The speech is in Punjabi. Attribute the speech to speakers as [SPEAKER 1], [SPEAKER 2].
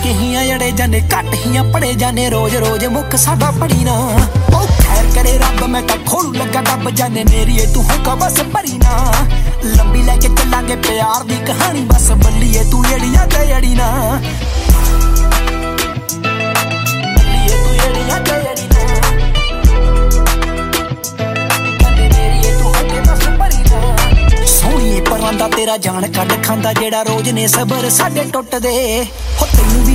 [SPEAKER 1] ਕੇ ਹੀਆਂ ਜੜੇ ਜਾਨੇ ਘੱਟ ਹੀਆਂ ਪੜੇ ਜਾਨੇ ਰੋਜ਼ ਰੋਜ਼ ਮੁੱਖ ਸਾਡਾ ਪੜੀ ਨਾ ਉਹ ਖੈਰ ਕਰੇ ਰੱਬ ਮੈਂ ਤਾਂ ਖੋਲੂ ਲੱਗਾ ਡੱਬ ਜਾਨੇ ਮੇਰੀਏ ਤੂੰ ਹੋਕਾ ਬਸ ਭਰੀ ਨਾ ਲੰਬੀ ਲੈ ਕੇ ਚੱਲਾਂਗੇ ਪਿਆਰ ਦੀ ਕਹਾਣੀ ਬਸ ਬੱਲੀਏ ਤੂੰ ਏੜੀਆਂ ਤੇ ਏੜੀ ਨਾ ਬੱਲੀਏ ਤੂੰ ਏੜੀਆਂ ਤੇ ਏੜੀ ਨਾ ਜਾਨੇ ਮੇਰੀਏ ਤੂੰ ਹੋਕੇ ਬਸ ਭਰੀ ਨਾ ਸੋਹਣੀਏ ਪਰਾਂ ਦਾ ਤੇਰਾ ਜਾਨ ਕੱਢ ਖਾਂਦਾ ਜਿਹੜਾ ਰੋਜ਼ ਨੇ ਸਬਰ ਸਾਡੇ ਟੁੱਟਦੇ ਹੋ ਤੈਨੂੰ ਵੀ